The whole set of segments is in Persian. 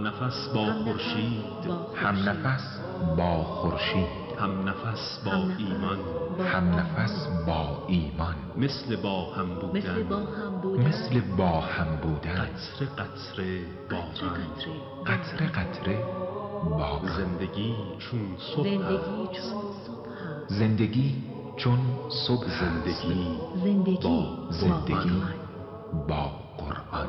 هم نفس با خورشید، هم نفس با خورشید، هم نفس با ایمان، هم نفس با ایمان، مثل با هم بودن، مثل با هم بودن، قطره قطره باران، قطره قطره باران. زندگی چون صبح است، زندگی چون صبح، زندگی با قرآن.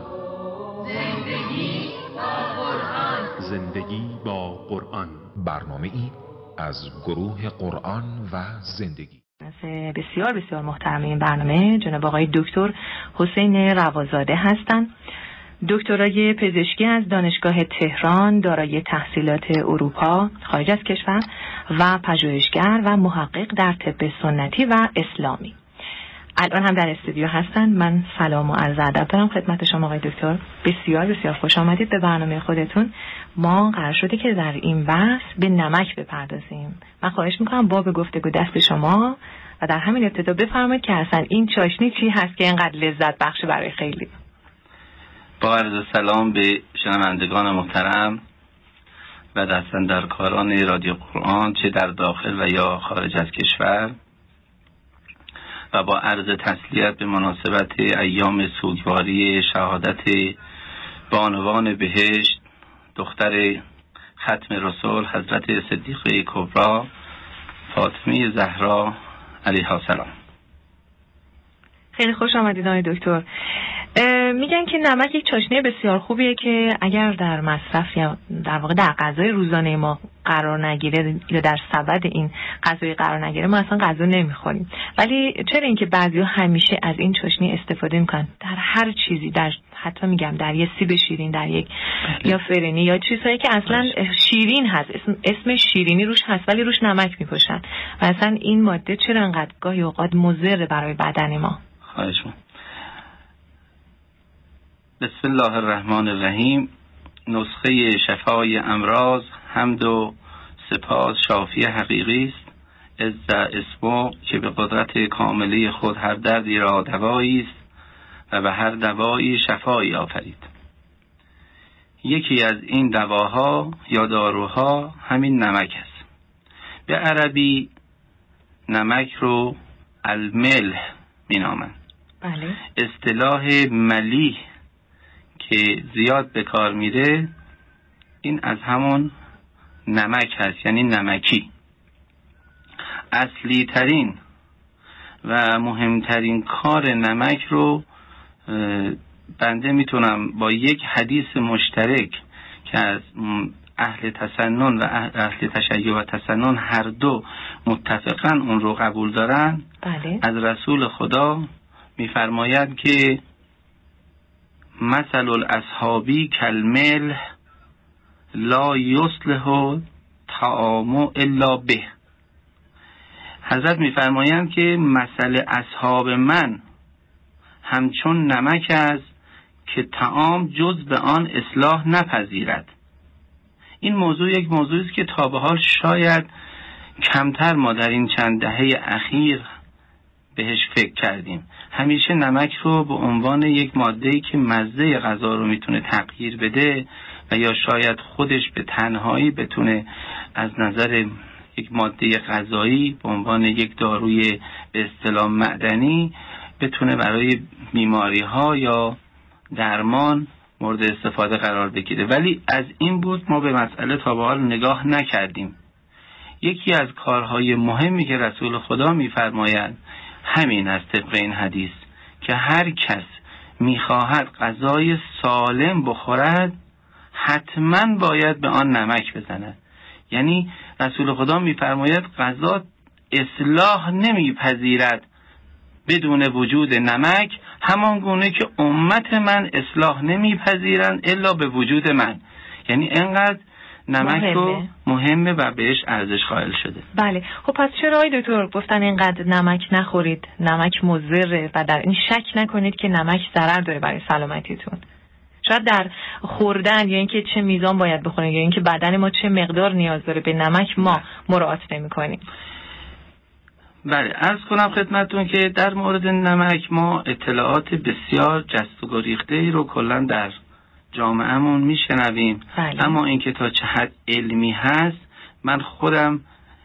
زندگی با قرآن. برنامه‌ای از گروه قرآن و زندگی. بسیار بسیار محترم این برنامه جناب آقای دکتر حسین روازاده هستند. دکترای پزشکی از دانشگاه تهران، دارای تحصیلات اروپا، خارج از کشور و پژوهشگر و محقق در طب سنتی و اسلامی. الان هم در استودیو هستن. من سلام و عرض ادب دارم خدمت شما آقای دکتر. بسیار بسیار خوش آمدید به برنامه خودتون. ما قرار شده که در این بحث به نمک بپردازیم. من خواهش میکنم باب گفتگو دست شما و در همین ابتدا بفرمایید که اصلا این چاشنی چی هست که اینقدر لذت بخش برای خیلی. با عرض سلام به شنوندگان محترم و دستاندرکاران رادیو قرآن چه در داخل و یا خارج از کشور، و با عرض تسلیت به مناسبت ایام سوگواری شهادت بانوان بهشت دختر ختم رسول حضرت صدیقه کبری فاطمه زهرا علیها السلام. خیلی خوش آمدید آقای دکتر. میگن که نمک یک چاشنی بسیار خوبیه که اگر در مصرف یا در واقع در غذای روزانه ما قرار نگیره یا در سبد این غذای قرار نگیره ما اصلا غذا نمیخوریم. ولی چرا اینکه بعضیا همیشه از این چاشنی استفاده میکنن در هر چیزی، در حتی میگم در یه سیب شیرین، در یک یا فرنی یا چیزهایی که اصلا شیرین هست، اسم شیرینی روش هست ولی روش نمک میپاشن و اصلا این ماده چرا انقدر گاهی اوقات مضر برای بدن ما؟ خواهش می‌کنم. بسم الله الرحمن الرحیم. نسخه شفای امراض، حمد و سپاس شافی حقیقی است. عز اسمو که به قدرت کامله خود هر دردی را دوایی است و به هر دوایی شفایی آفرید. یکی از این دواها یا داروها همین نمک است. به عربی نمک رو الملح مینامند. بله. اصطلاح ملیح که زیاد به کار میره این از همون نمک هست، یعنی نمکی. اصلی ترین و مهمترین کار نمک رو بنده میتونم با یک حدیث مشترک که از اهل تسنن و اهل تشیع و تسنن هر دو متفقاً اون رو قبول دارن. بله. از رسول خدا میفرماید که مثل الاصحابی کالملح لا یصلح طعام الا به. حضرت میفرمایند که مثل اصحاب من همچون نمک است که طعام جز به آن اصلاح نپذیرد. این موضوع یک موضوعی است که تا به حال شاید کمتر ما در این چند دهه اخیر بهش فکر کردیم. همیشه نمک رو به عنوان یک ماده‌ای که مزه غذا رو میتونه تغییر بده و یا شاید خودش به تنهایی بتونه از نظر یک ماده غذایی به عنوان یک داروی به اصطلاح معدنی بتونه برای بیماری‌ها یا درمان مورد استفاده قرار بگیره. ولی از این بود ما به مسئله تا به حال نگاه نکردیم. یکی از کارهای مهمی که رسول خدا می‌فرمایند همین است طبق این حدیث که هر کس میخواهد غذای سالم بخورد حتما باید به آن نمک بزند. یعنی رسول خدا میفرماید غذا اصلاح نمیپذیرد بدون وجود نمک، همان گونه که امت من اصلاح نمیپذیرند الا به وجود من. یعنی انقدر نمک رو مهمه و بهش ارزش قائل شده. بله. خب پس چرا آقای دکتر گفتن اینقدر نمک نخورید، نمک مضره و در این شک نکنید که نمک ضرر داره برای سلامتیتون؟ شاید در خوردن یا اینکه چه میزان باید بخوریم یا اینکه بدن ما چه مقدار نیاز داره به نمک ما مراعات نمی‌کنیم. بله، عرض کنم خدمتتون که در مورد نمک ما اطلاعات بسیار جست و گریخته‌ای رو کلاً در جامعهمون میشنویم. بله. اما اینکه تا چه حد علمی هست، من خودم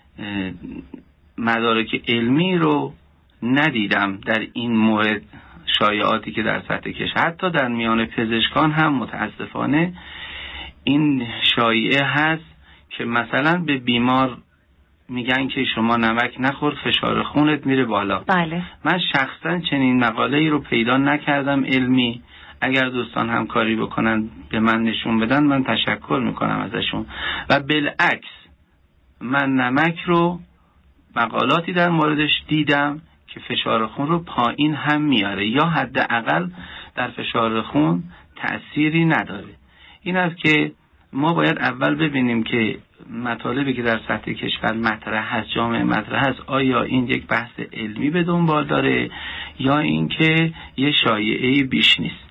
مدارک علمی رو ندیدم در این مورد. شایعاتی که در سطح کشور حتی در میان پزشکان هم متاسفانه این شایعه هست که مثلا به بیمار میگن که شما نمک نخور فشار خونت میره بالا. بله. من شخصا چنین مقاله‌ای رو پیدا نکردم علمی. اگر دوستان همکاری بکنن به من نشون بدن، من تشکر میکنم ازشون. و بالعکس من نمک رو مقالاتی در موردش دیدم که فشار خون رو پایین هم میاره یا حداقل در فشار خون تأثیری نداره. این است که ما باید اول ببینیم که مطالبی که در سطح کشور مطرح هست، جامعه مطرح هست، آیا این یک بحث علمی به دنبال داره یا اینکه یه شایعه بیش نیست.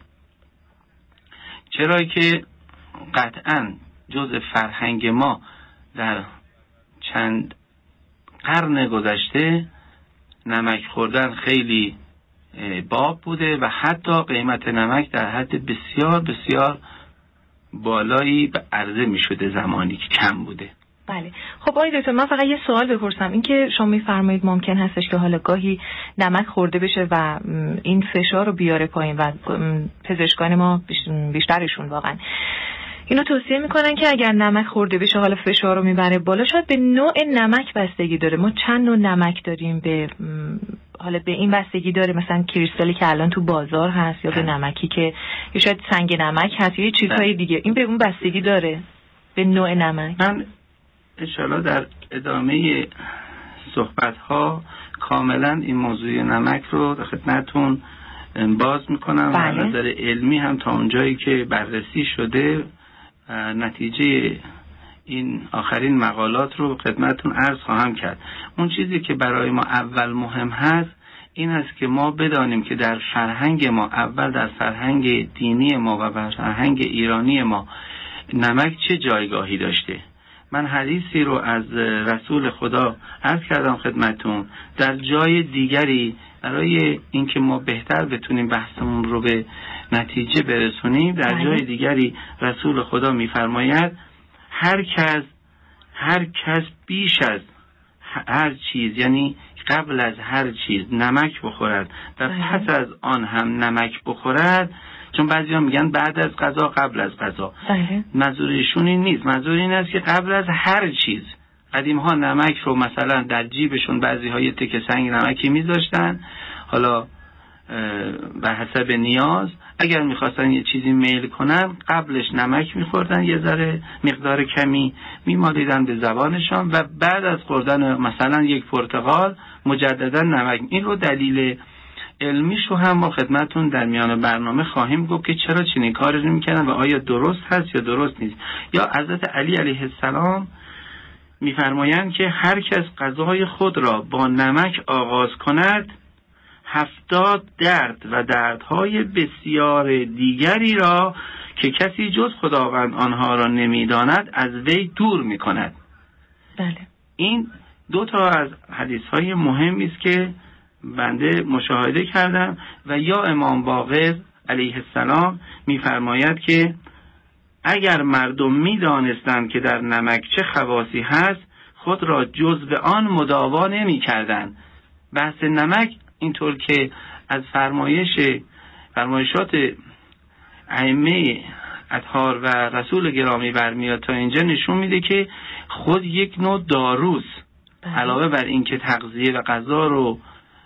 چرا که قطعاً جزء فرهنگ ما در چند قرن گذشته نمک خوردن خیلی باب بوده و حتی قیمت نمک در حد بسیار بسیار بالایی به عرضه می شده زمانی که کم بوده. بله. خب آقای دکتر، من فقط یه سوال بپرسم. این که شما میفرمایید ممکن هستش که حالا گاهی نمک خورده بشه و این فشار رو بیاره پایین و پزشکان ما بیشترشون واقعا اینو توصیه میکنن که اگر نمک خورده بشه حالا فشار رو میبره بالا. شاید به نوع نمک بستگی داره. ما چند نوع نمک داریم، حالا به این بستگی داره مثلا کریستالی که الان تو بازار هست یا به نمکی که یا شاید سنگ نمک هست یا یه چیزهای دیگه. این به اون بستگی داره به نوع نمک. من انشاءالله در ادامه صحبت ها کاملا این موضوع نمک رو در خدمتتون باز میکنم. بله. و نظر علمی هم تا اونجایی که بررسی شده نتیجه این آخرین مقالات رو خدمتتون عرض خواهم کرد. اون چیزی که برای ما اول مهم هست این است که ما بدانیم که در فرهنگ ما، اول در فرهنگ دینی ما و فرهنگ ایرانی ما، نمک چه جایگاهی داشته. من حدیثی رو از رسول خدا عرض کردم خدمتتون. در جای دیگری برای اینکه ما بهتر بتونیم بحثمون رو به نتیجه برسونیم، در جای دیگری رسول خدا میفرماید هر کس بیش از هر چیز، یعنی قبل از هر چیز نمک بخورد و پس از آن هم نمک بخورد، چون بعضی‌ها میگن بعد از غذا قبل از غذا. منظور ایشون این نیست. منظور این است که قبل از هر چیز. قدیم‌ها نمک رو مثلا در جیبشون بعضی‌ها یه تکه سنگ نمکی میذاشتن، حالا به حسب نیاز اگر میخواستن یه چیزی میل کنن قبلش نمک میخوردن، یه ذره مقدار کمی میمالیدن به زبانشان و بعد از خوردن مثلا یک پرتقال مجددا نمک. این رو دلیل علمیشو هم ما خدمتون در میان برنامه خواهیم گفت که چرا چنین کاری رو میکردن و آیا درست هست یا درست نیست. یا حضرت علی علیه السلام میفرمایند که هر کس غذای خود را با نمک آغاز کند 70 درد و دردهای بسیار دیگری را که کسی جز خداوند آنها را نمیداند از وی دور میکند. بله. این دو تا از حدیثهای مهمی است که بنده مشاهده کردم. و یا امام باقر علیه السلام میفرماید که اگر مردم میدانستند که در نمک چه خواصی هست خود را جزو آن مداوا نمی‌کردند. بحث نمک اینطور که از فرمایشات ائمه اطهار و رسول گرامی برمیاد تا اینجا نشون میده که خود یک نوع داروست. علاوه بر این که تغذیه و غذا رو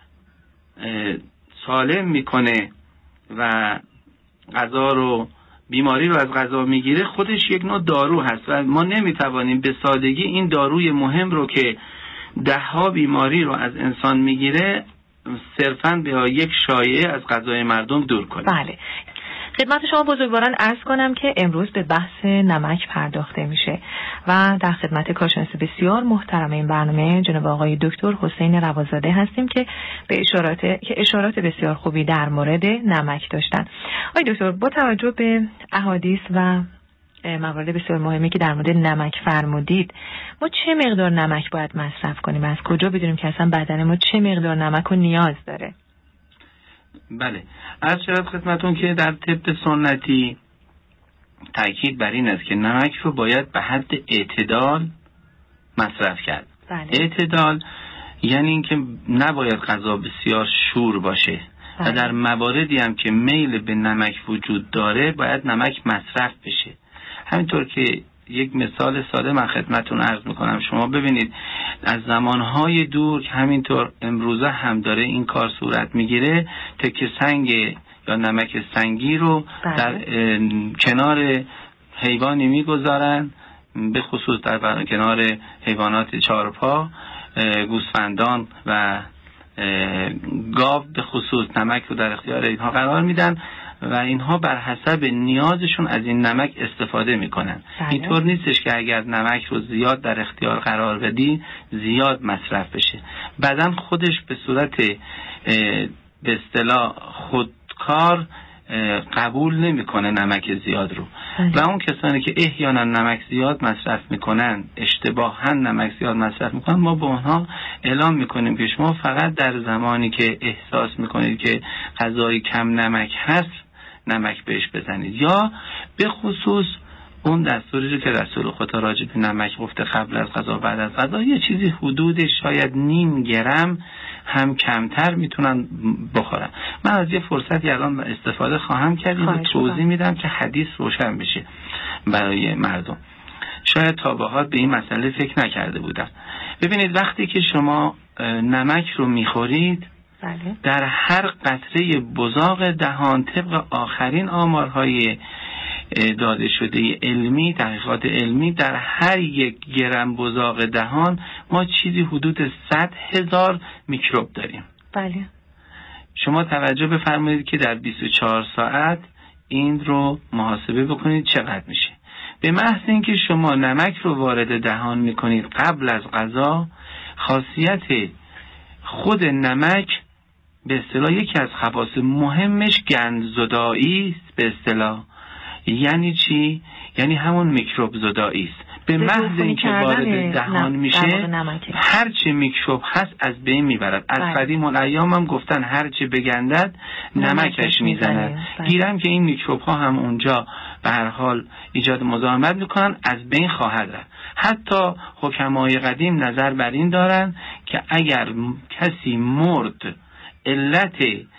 سالم میکنه و غذا رو بیماری رو از غذا میگیره، خودش یک نوع دارو هست و ما نمیتوانیم به سادگی این داروی مهم رو که 10 بیماری رو از انسان میگیره صرفاً به یک شایعه از غذای مردم دور کنیم. بله. خدمت شما بزرگواران عرض کنم که امروز به بحث نمک پرداخته میشه و در خدمت کارشناس بسیار محترم این برنامه جناب آقای دکتر حسین روازاده هستیم که به اشارات بسیار خوبی در مورد نمک داشتن. آقای دکتر، با توجه به احادیث و موارد بسیار مهمی که در مورد نمک فرمودید، ما چه مقدار نمک باید مصرف کنیم؟ از کجا بدونیم که اصلا بدن ما چه مقدار نمک رو نیاز داره؟ بله، عرض شد خدمتون که در طب سنتی تاکید بر این است که نمک رو باید به حد اعتدال مصرف کرد. بله. اعتدال یعنی اینکه نباید غذا بسیار شور باشه. بله. و در مواردی هم که میل به نمک وجود داره باید نمک مصرف بشه. همینطور که یک مثال ساده من خدمتون عرض میکنم، شما ببینید از زمانهای دور همینطور امروزه هم داره این کار صورت میگیره، تکه سنگ یا نمک سنگی رو در کنار حیوانی میگذارن، به خصوص در کنار حیوانات چارپا، گوسفندان و گاو به خصوص نمک رو در اختیار اینها قرار میدن و اینها بر حسب نیازشون از این نمک استفاده میکنن. اینطور نیستش که اگر نمک رو زیاد در اختیار قرار بدی زیاد مصرف بشه. بدن خودش به صورت به اصطلاح خودکار قبول نمیکنه نمک زیاد رو. و اون کسانی که احیانا نمک زیاد مصرف میکنن، اشتباها نمک زیاد مصرف میکنن، ما به اونها اعلام میکنیم که شما فقط در زمانی که احساس میکنید که غذای کم نمک هست نمک بهش بزنید، یا به خصوص اون دستوری رو که رسول خدا راجع به نمک گفته قبل از غذا بعد از غذا یه چیزی حدود شاید 0.5 گرم هم کمتر میتونن بخورن. من از یه فرصتی الان استفاده خواهم کرد و توضیح میدم که حدیث روشن بشه برای مردم. شاید تا به حال به این مسئله فکر نکرده بودن. ببینید وقتی که شما نمک رو میخورید در هر قطره بزاق دهان طبق آخرین آمارهای داده شده علمی، تحقیقات علمی، در هر 1 گرم بزاق دهان ما چیزی حدود 100,000 میکروب داریم. بله. شما توجه بفرمایید که در 24 ساعت این رو محاسبه بکنید چقدر میشه. به محض اینکه شما نمک رو وارد دهان میکنید قبل از غذا، خاصیت خود نمک به اصطلاح یکی از خواص مهمش گندزدایی است. به اصطلاح یعنی چی؟ یعنی همون میکروب زدایی است. به محض اینکه وارد دهان میشه هرچی میکروب هست از بین میبرد. از قدیم الایام هم گفتن هرچی بگندد نمکش میزند. گیرم که این میکروب ها هم اونجا به هر حال ایجاد مزاحمت میکنن، از بین خواهد رفت. حتی حکمای قدیم نظر بر این دارن که اگر کسی مرد علت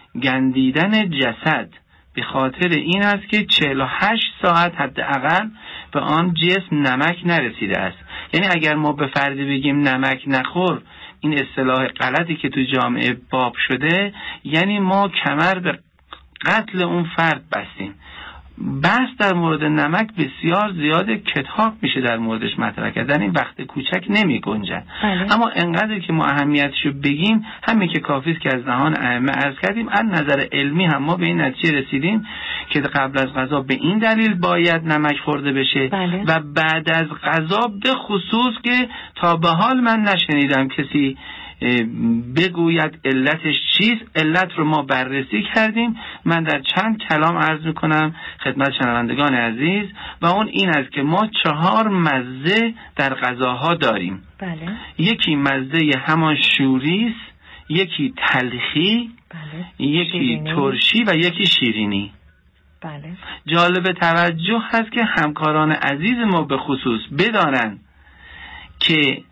گندیدن جسد به خاطر این است که 48 ساعت حداقل به آن جسم نمک نرسیده است. یعنی اگر ما به فردی بگیم نمک نخور، این اصطلاح غلطی که تو جامعه باب شده، یعنی ما کمر به قتل اون فرد بستیم. بحث در مورد نمک بسیار زیاده، کتاب میشه در موردش مطرح کردن، این وقت کوچک نمی گنجد. اما انقدر که ما اهمیتشو بگیم همین که کافی است که از دهان ائمه عرض کردیم. از نظر علمی هم ما به این نتیجه رسیدیم که قبل از غذا به این دلیل باید نمک خورده بشه و بعد از غذا به خصوص که تا به حال من نشنیدم کسی بگوید علتش چیست. علت رو ما بررسی کردیم، من در چند کلام عرض میکنم خدمت شنوندگان عزیز، و اون این است که ما 4 مزه در غذاها داریم. یکی مزه همان شوری است، یکی تلخی، یکی شیرینی. ترشی و یکی شیرینی. جالب توجه هست که همکاران عزیز ما به خصوص بدانند که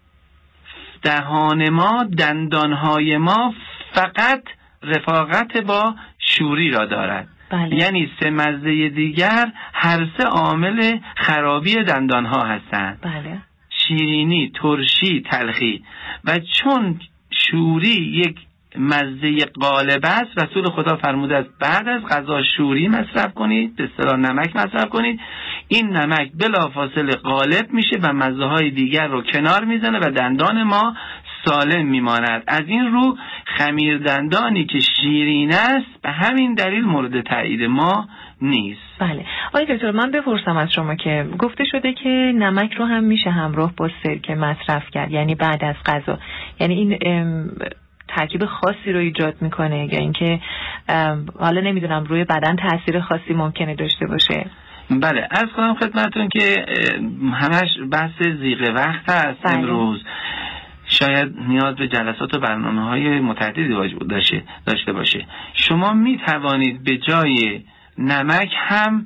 دهان ما، دندانهای ما فقط رفاقت با شوری را دارد. یعنی 3 مزه دیگر هر 3 عامل خرابی دندانها هستند. شیرینی، ترشی، تلخی. و چون شوری یک مزه غالب است، رسول خدا فرموده است بعد از غذا شوری مصرف کنید، به اصطلاح نمک مصرف کنید. این نمک بلافاصله غالب میشه و مزه های دیگر رو کنار میزنه و دندان ما سالم میماند. از این رو خمیر دندانی که شیرین است به همین دلیل مورد تایید ما نیست. بله. آقای دکتر من بپرسم از شما که گفته شده که نمک رو هم میشه همراه با سرکه مصرف کرد، یعنی بعد از غذا، یعنی این ترکیب خاصی رو ایجاد میکنه یا اینکه حالا نمیدونم روی بدن تاثیر خاصی ممکنه داشته باشه؟ بله، عرض کنم خدمتتون که همش بحث ضیق وقت هست. امروز شاید نیاز به جلسات و برنامه‌های متعددی داشته باشه. شما می توانید به جای نمک هم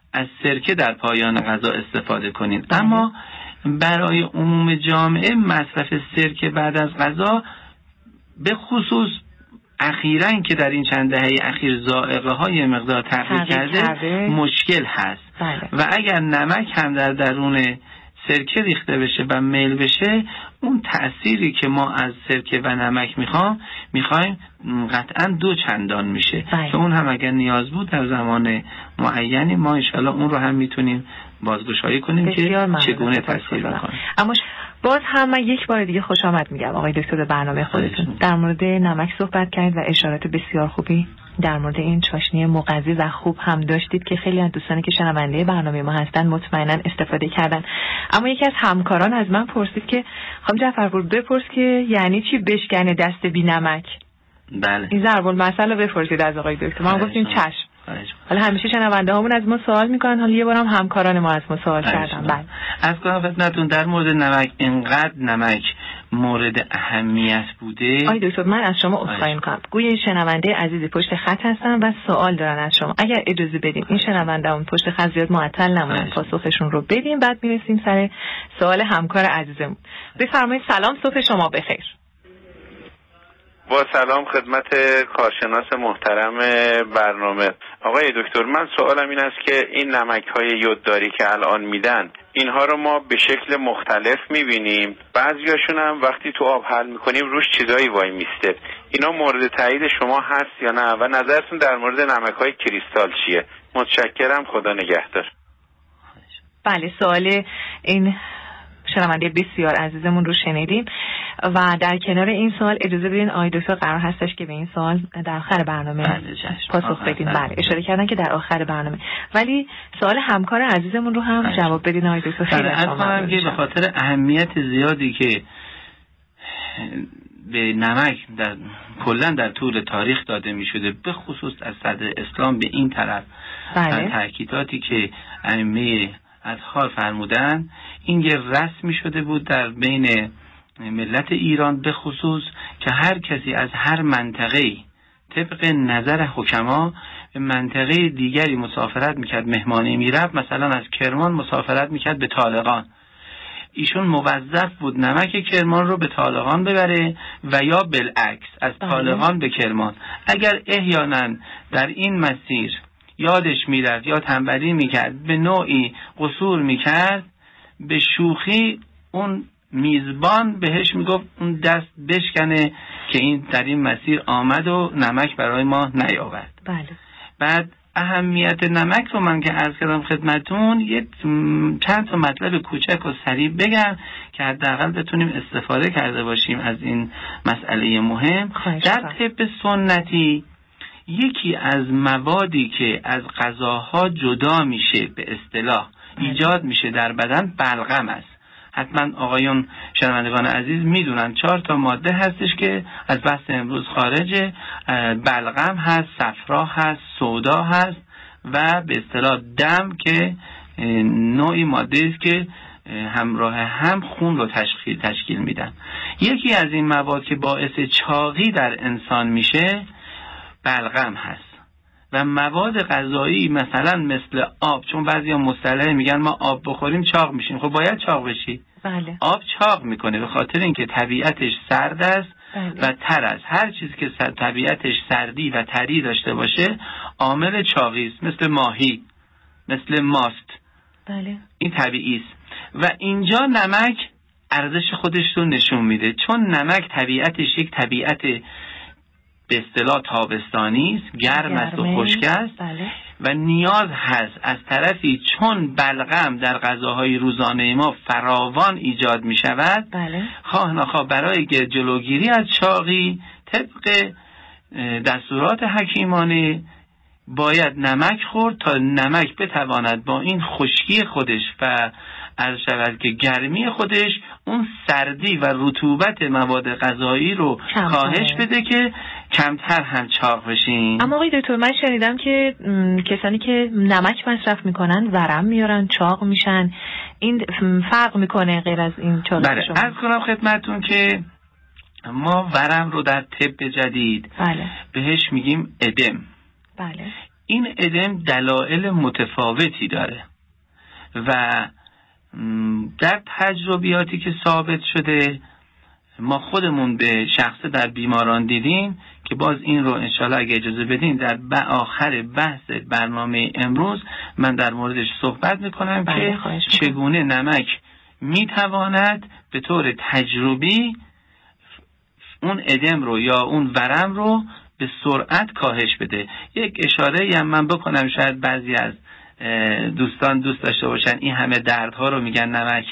از سرکه در پایان غذا استفاده کنین. اما برای عموم جامعه مصرف سرکه بعد از غذا به خصوص اخیراً که در این چند دهه اخیر ذائقه های مقدار تغییر کرده مشکل هست. و اگر نمک هم در درون سرکه ریخته بشه و میل بشه، اون تأثیری که ما از سرکه و نمک میخوایم قطعاً 2 چندان میشه که اون هم اگر نیاز بود در زمان معینی ما انشاءالله اون رو هم میتونیم بازگشایی کنیم که چگونه تأثیر میکنه. اما باز هم من یک بار دیگه خوش آمد میگم آقای دکتر به برنامه خودتون. در مورد نمک صحبت کردید و اشارات بسیار خوبی در مورد این چاشنی مغذی و خوب هم داشتید که خیلی از دوستانی که شنونده برنامه ما هستن مطمئنا استفاده کردن. اما یکی از همکاران از من پرسید که خانم جعفرپور بپرس که یعنی چی بشکنه دست بی نمک؟ بله. این ضرب المثل رو بپرسید از آقای دکتر. ما گفتیم چشم. حالا همیشه شنونده هامون از ما سوال میکنن، حالا یه بارم همکاران ما از ما سوال کردن. بله. از کنم خدمتتون در مورد نمک، اینقدر نمک مورد اهمیت بوده. آقای دکتر من از شما عذرخواهی میکنم. گویا شنونده عزیزی پشت خط هستن و سوال دارن از شما. اگر اجازه بدین این شنونده‌مون پشت خط زیاد معطل نمونن، پاسخشون رو بدیم بعد میرسیم سر سوال همکار عزیزمون. بفرمایید. سلام، صبح شما بخیر. با سلام خدمت کارشناس محترم برنامه. آقای دکتر من سوالم این است که این نمک‌های یودداری که الان میدن اینها رو ما به شکل مختلف میبینیم، بعضیاشون هم وقتی تو آب حل میکنیم روش چیزایی وای میسته. اینا مورد تایید شما هست یا نه و نظرتون در مورد نمک‌های کریستال چیه؟ متشکرم، خدا نگهدار. بله، سوال این شنونده بسیار عزیزمون رو شنیدیم و در کنار این سوال اجازه بدین آقای دکتر قرار هستش که به این سوال در آخر برنامه پاسخ بدین. بله، اشاره کردن که در آخر برنامه، ولی سوال همکار عزیزمون رو هم جواب بدین آقای دکتر. خیلی ممنونم که به خاطر اهمیت زیادی که به نمک در کلا در طول تاریخ داده می شده، به خصوص از صدر اسلام به این طرف، تاکیداتی که ائمه اطهار فرمودن، این یه رسمی شده بود در بین ملت ایران به خصوص که هر کسی از هر منطقه‌ای طبق نظر حکما به منطقه دیگری مسافرت میکرد، مهمانی میرفت، مثلا از کرمان مسافرت میکرد به طالقان، ایشون موظف بود نمک کرمان رو به طالقان ببره و یا بالعکس از طالقان به کرمان. اگر احیانا در این مسیر یادش میرفت یا تنبلی میکرد، به نوعی قصور میکرد، به شوخی اون میزبان بهش میگفت اون دست بشکنه که این در این مسیر آمد و نمک برای ما نیاورد. بله. بعد اهمیت نمک رو من که عرض کردم خدمتون، یه چند تا مطلب کوچک و سریع بگم که حداقل بتونیم استفاده کرده باشیم از این مسئله مهم. در طب سنتی یکی از موادی که از غذاها جدا میشه، به اصطلاح ایجاد میشه در بدن، بلغم است. حتما آقایون شنوندگان عزیز میدونن 4 تا ماده هستش که از بحث امروز خارجه. بلغم هست، صفرا هست، سودا هست و به اصطلاح دم که نوعی ماده است که همراه هم خون رو تشکیل میدن. یکی از این مواد که باعث چاقی در انسان میشه بلغم هست. و مواد غذایی مثلا مثل آب، چون بعضیا مصطلح میگن ما آب بخوریم چاق میشیم، خب باید چاق بشی. بله. آب چاق میکنه به خاطر اینکه طبیعتش سرد است. بله. و تر است. هر چیزی که طبیعتش سردی و تری داشته باشه عامل چاقی است، مثل ماهی، مثل ماست. بله. این طبیعی است. و اینجا نمک ارزش خودش رو نشون میده، چون نمک طبیعتش یک طبیعت به اصطلاح تابستانی است، گرم است و خشک است. بله. و نیاز هست از طرفی چون بلغم در غذاهای روزانه ما فراوان ایجاد می شود. بله. خواه نخواه برای جلوگیری از چاقی طبق دستورات حکیمانه باید نمک خورد تا نمک بتواند با این خشکی خودش و عرض شود که گرمی خودش اون سردی و رطوبت مواد غذایی رو کاهش بده که کمتر هم چاق بشین. اما آقای دکتر من شنیدم که کسانی که نمک مصرف میکنن ورم میارن، چاق میشن، این فرق میکنه غیر از این چاق؟ بله، عرض کنم خدمتون که ما ورم رو در طب جدید بله. بهش میگیم ادم. بله. این ادم دلایل متفاوتی داره و در تجربیاتی که ثابت شده ما خودمون به شخصه در بیماران دیدیم که باز این رو انشالله اگه اجازه بدین در آخر بحث برنامه امروز من در موردش صحبت میکنم که چگونه نمک میتواند به طور تجربی اون ادم رو یا اون ورم رو به سرعت کاهش بده. یک اشاره هم من بکنم، شاید بعضی از دوستان دوست داشته باشن این همه دردها رو میگن نمک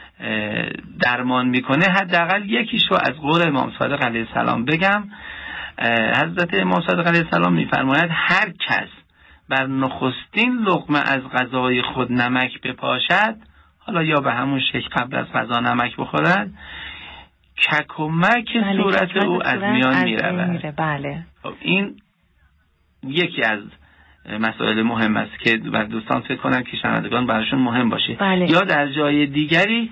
درمان میکنه، حداقل یکیش رو از قول امام صادق علیه السلام بگم. حضرت امام صادق علیه السلام میفرماید هر کس بر نخستین لقمه از غذای خود نمک بپاشد، حالا یا به همون شکل قبل از غذا نمک بخورد، کک و مک صورت او از میان میرود. بله. این یکی از مسائل مهم است که بر دوستان فکر کنن که شنوندگان براشون مهم باشه. بله. یا در جای دیگری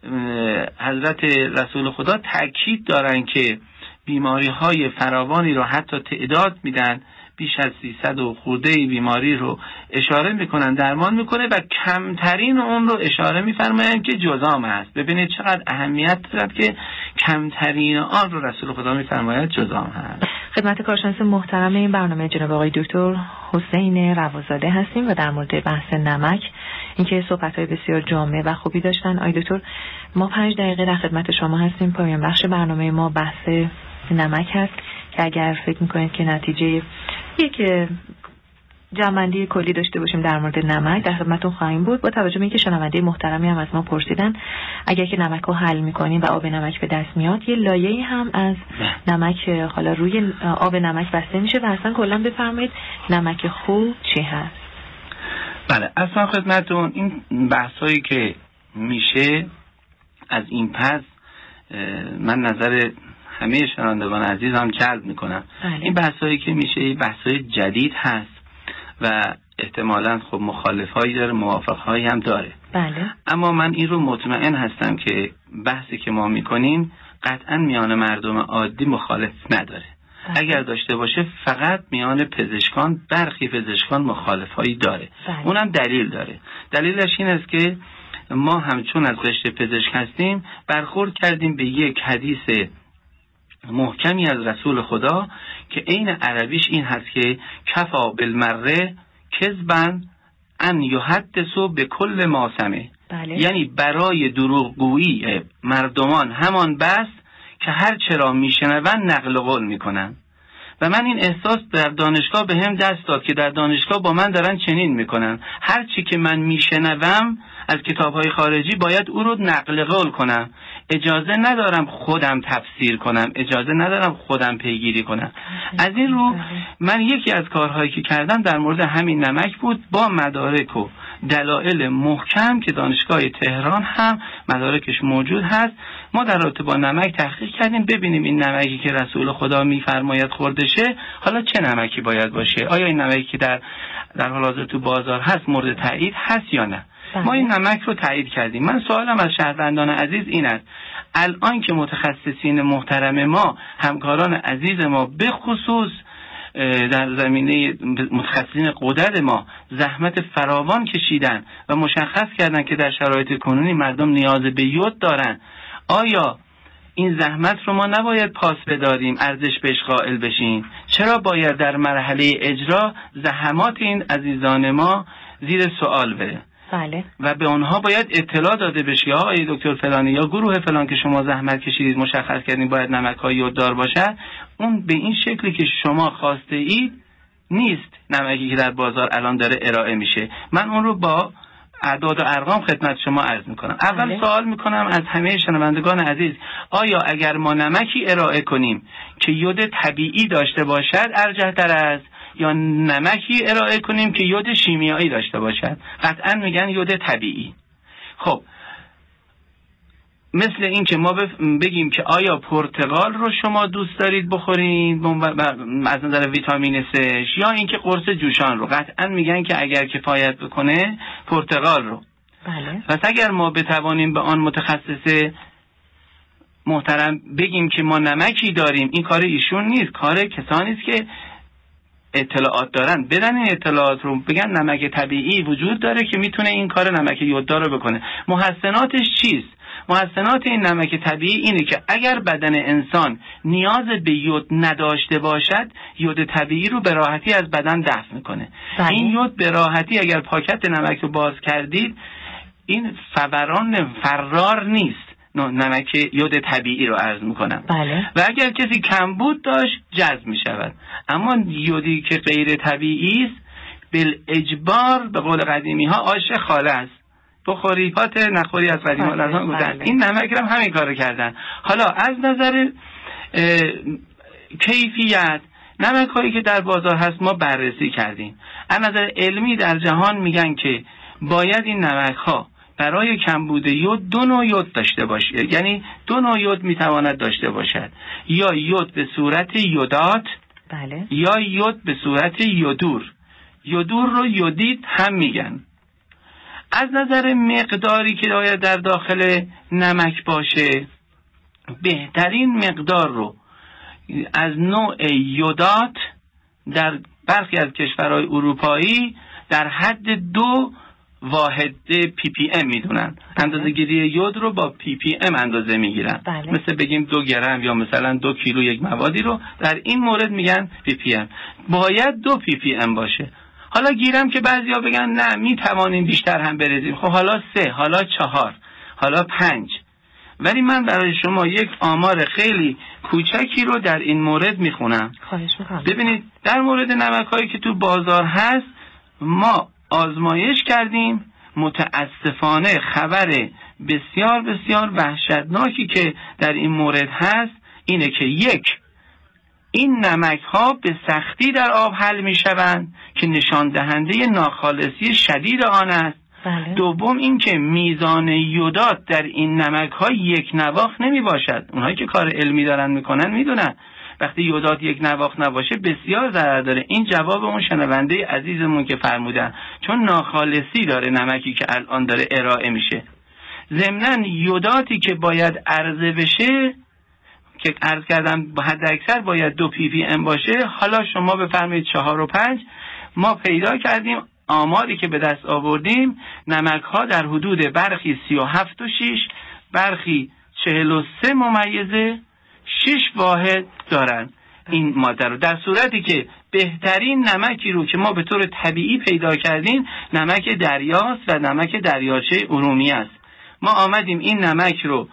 حضرت رسول خدا تاکید دارن که بیماری های فراوانی رو حتی تعداد میدن، بیش از 300 و خورده بیماری رو اشاره میکنن درمان میکنه و کمترین اون رو اشاره میفرمایند که جذام است. ببینید چقدر اهمیت دارد که کمترین آن رو رسول خدا میفرماید جذام هست. خدمت کارشناس محترم این برنامه جناب آقای دکتر حسین روازاده هستیم و در مورد بحث نمک اینکه صحبت‌های بسیار جامع و خوبی داشتن. آقای دکتر ما 5 دقیقه در خدمت شما هستیم. پایان بخش برنامه ما بحث نمک هست که اگر فکر میکنید که نتیجه یک جمع‌بندی کلی داشته باشیم در مورد نمک در خدمتتون خواهیم بود. با توجه به اینکه شنونده محترمی هم از ما پرسیدن اگر که نمک رو حل میکنیم و آب نمک به دست میاد یه لایه‌ای هم از نمک حالا روی آب نمک بسته میشه و اصلا کلا بفرمایید نمک خوب چی هست؟ بله اصلا خدمتتون این بحثایی که میشه از این پس من نظر همه شنوندگان عزیزم جلب میکنم. این بحثایی که میشه بحثای جدید هست و احتمالاً خب مخالفهایی داره موافقهایی هم داره. بله. اما من این رو مطمئن هستم که بحثی که ما میکنیم قطعا میان مردم عادی مخالف نداره. بله. اگر داشته باشه فقط میان پزشکان، برخی پزشکان مخالفهایی داره. بله. اونم دلیل داره. دلیلش این است که ما همچون از قشر پزشک هستیم برخورد کردیم به یک حدیث محکمی از رسول خدا که عین عربیش این هست که کفا بالمره کذبا ان یحدث به کل ما سمع. بله. یعنی برای دروغگویی مردمان همان بس که هر چرا میشنون نقل قول میکنن. و من این احساس در دانشگاه به هم دست داد که در دانشگاه با من دارن چنین میکنن، هر چی که من میشنوم از کتاب‌های خارجی باید او رو نقل قول کنم، اجازه ندارم خودم تفسیر کنم، اجازه ندارم خودم پیگیری کنم. از این رو من یکی از کارهایی که کردم در مورد همین نمک بود، با مدارک و دلایل محکم که دانشگاه تهران هم مدارکش موجود هست. ما در رابطه با نمک تحقیق کردیم ببینیم این نمکی که رسول خدا میفرماید خورده شه حالا چه نمکی باید باشه، آیا این نمکی که در حال حاضر تو بازار هست مورد تایید هست یا نه. ما این نمک رو تایید کردیم. من سوالم از شهروندان عزیز این است، الان که متخصصین محترم ما، همکاران عزیز ما، به خصوص در زمینه متخصصین قدرت ما زحمت فراوان کشیدن و مشخص کردن که در شرایط کنونی مردم نیاز به یود دارن، آیا این زحمت رو ما نباید پاس بداریم، ارزش بهش قائل بشیم؟ چرا باید در مرحله اجرا زحمات این عزیزان ما زیر سوال بره؟ بله. و به اونها باید اطلاع داده بشه آقای دکتر فلانی یا گروه فلان که شما زحمت کشیدید مشخص کردین باید نمک‌های یوددار باشد، اون به این شکلی که شما خواسته اید نیست نمکی که در بازار الان داره ارائه میشه. من اون رو با اعداد و ارقام خدمت شما عرض میکنم. اول سوال میکنم از همه شنوندگان عزیز، آیا اگر ما نمکی ارائه کنیم که یود طبیعی داشته باشد ارجح‌تر است یا نمکی ارائه کنیم که یود شیمیایی داشته باشد؟ قطعا میگن یود طبیعی. خب مثل این که ما بگیم که آیا پرتقال رو شما دوست دارید بخورید از نظر ویتامین سش یا اینکه قرص جوشان رو، قطعا میگن که اگر کفایت بکنه پرتقال رو. بله. پس اگر ما بتوانیم به آن متخصص محترم بگیم که ما نمکی داریم، این کار ایشون نیست، کار کسانی است که اطلاعات دارن بدن این اطلاعات رو، بگن نمک طبیعی وجود داره که میتونه این کار نمک یوددار رو بکنه. محسناتش چیست؟ محسنات این نمک طبیعی اینه که اگر بدن انسان نیاز به یود نداشته باشد، یود طبیعی رو به راحتی از بدن دفع میکنه. این یود به راحتی اگر پاکت نمک رو باز کردید، این فرار نیست. نمک یود طبیعی رو عرض میکنم. و اگر کسی کمبود داشت جذب میشود. اما یودی که غیر طبیعی است بالاجبار به قول قدیمی ها آش خاله است. بخوری پات نخوری از قدیم ها لازم گفتن. این نمک هم همین کارو کردن. حالا از نظر کیفیت نمک هایی که در بازار هست ما بررسی کردیم. از نظر علمی در جهان میگن که باید این نمک ها برای کمبود یود 2 نوع یود داشته باشه. یعنی 2 نوع یود میتواند داشته باشد، یا یود به صورت یودات یا یود به صورت یودور. یودور رو یودید هم میگن. از نظر مقداری که باید در داخل نمک باشه، بهترین مقدار رو از نوع یودات در برخی از کشورهای اروپایی در حد 2 واحد پی پی ام میدونن. اندازه گیری یود رو با پی پی ام اندازه میگیرن. مثل بگیم 2 گرم یا مثلا 2 کیلو یک موادی رو در این مورد میگن پی پی ام. باید 2 پی پی ام باشه. حالا گیرم که بعضیا بگن نه میتوانیم بیشتر هم بریزیم. خب حالا 3، حالا 4، حالا 5. ولی من برای شما یک آمار خیلی کوچکی رو در این مورد میخونم. خواهش میکنم. ببینید در مورد نمک هایی که تو بازار هست ما آزمایش کردیم. متاسفانه خبر بسیار بسیار وحشتناکی که در این مورد هست اینه که این نمک ها به سختی در آب حل می شوند که نشان دهنده ناخالصی شدید آن است. دوم این که میزان یودات در این نمک ها یک نواخت نمی باشد. اونهایی که کار علمی دارن میکنن میدونن وقتی یودات یک نواخت نباشه بسیار ضرر داره. این جواب اون شنونده عزیزمون که فرمودن، چون ناخالصی داره نمکی که الان داره ارائه میشه. ضمناً یوداتی که باید عرضه بشه که عرض کردم حد اکثر باید 2 پی پی ام باشه. حالا شما بفرمایید 4 و 5. ما پیدا کردیم آماری که به دست آوردیم نمک ها در حدود برخی 37 و 6، برخی 43 ممیزه 6 واحد دارن این ماده رو، در صورتی که بهترین نمکی رو که ما به طور طبیعی پیدا کردیم نمک دریاست و نمک دریاچه ارومیه است. ما آمدیم این نمک رو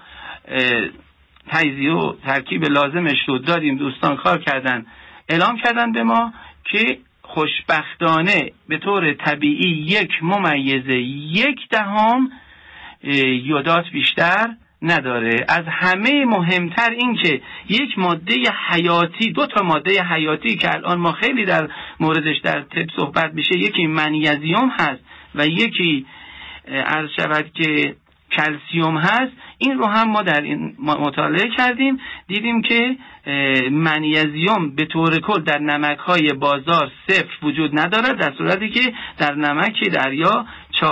تجزیه و ترکیب لازمش رو دادیم، دوستان کار کردن اعلام کردن به ما که خوشبختانه به طور طبیعی 1/1 یودات بیشتر نداره. از همه مهمتر این که یک ماده حیاتی، 2 تا ماده حیاتی که الان ما خیلی در موردش در طب صحبت میشه، یکی منیزیم هست و یکی عرض شود که کلسیوم هست. این رو هم ما در این مطالعه کردیم، دیدیم که منیزیم به طور کل در نمک‌های بازار 0 وجود ندارد، در صورتی که در نمک دریا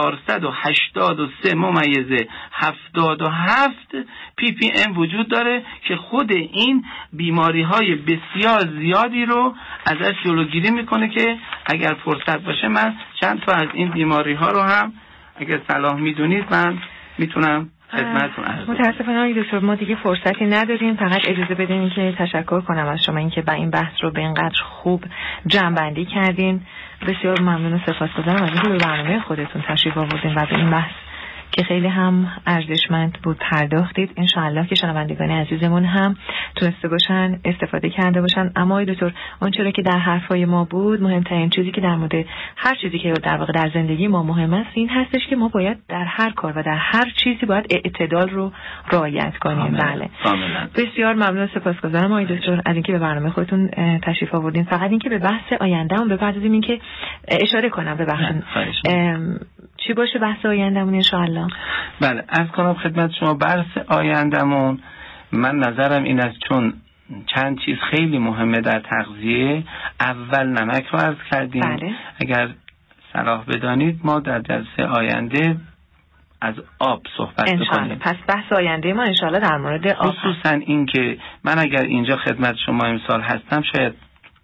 483/77 پی پی ام وجود داره که خود این بیماری‌های بسیار زیادی رو ازش جلوگیری میکنه که اگر فرصت باشه من چند تا از این بیماری‌ها رو هم اگر صلاح میدونید من میتونم خدمتتون عرض کنم. متاسفانه آقای دکتر ما دیگه فرصتی نداریم، فقط اجازه بدین که تشکر کنم از شما اینکه با این بحث رو به اینقدر خوب جمع‌بندی کردین. بسیار ممنون و سپاسگزارم از اینکه به برنامه خودتون تشریف آوردین و به این بحث که خیلی هم ارزشمند بود پرداختید. انشاءالله که شنوندگان عزیزمون هم تونسته باشن استفاده کرده باشن. اما آقای دکتر اون چرا که در حرفای ما بود، مهمترین چیزی که در مورد هر چیزی که در واقع در زندگی ما مهم است این هستش که ما باید در هر کار و در هر چیزی باید اعتدال رو رعایت کنیم. بله بسیار ممنون و سپاسگزارم آقای دکتر از اینکه به برنامه خودتون تشریف آوردین. فقط اینکه به بحث آیندهمون بپردازیم، اینکه اشاره کنم ببخشید چی باشه بحث آیندهمون ان شاء الله. بله عرض کنم خدمت شما بحث آیندهمون من نظرم این است، چون چند چیز خیلی مهمه در تغذیه. اول نمک رو عرض کردیم. بله. اگر صلاح بدانید ما در جلسه آینده از آب صحبت بکنیم. پس بحث آینده ما انشاءالله در مورد آب، خصوصا این که من اگر اینجا خدمت شما امسال هستم شاید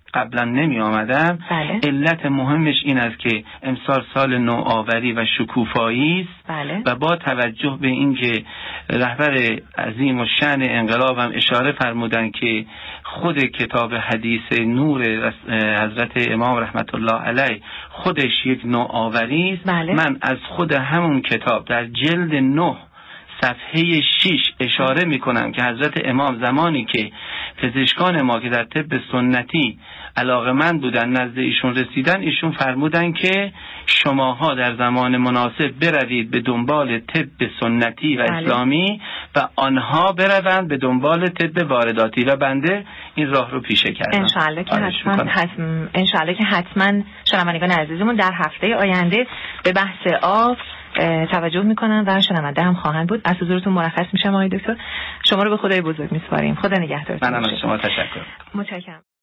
قبلا نمی آمدم. بله. علت مهمش این است که امسال سال نوآوری و شکوفایی است. بله. و با توجه به اینکه رهبر عظیم و شأن انقلاب هم اشاره فرمودن که خود کتاب حدیث نور حضرت امام رحمت الله علیه خودش یک نوآوری است. بله. من از خود همون کتاب در جلد 9 صفحه 6 اشاره میکنم که حضرت امام زمانی که پزشکان ما که در طب سنتی علاقه‌مند بودن نزد ایشون رسیدن، ایشون فرمودن که شماها در زمان مناسب بروید به دنبال طب سنتی و اسلامی و آنها بروند به دنبال طب وارداتی و بنده این راه رو پیشه کردم. انشالله که حتما شنوندگان عزیزمون در هفته آینده به بحث آب توجه میکنن و شنونده هم خواهند بود. از حضورتون مرخص میشم آقای دکتر. شما رو به خدای بزرگ میسپاریم. خدا نگهدارتون. منم از شما تشکر. متشکرم.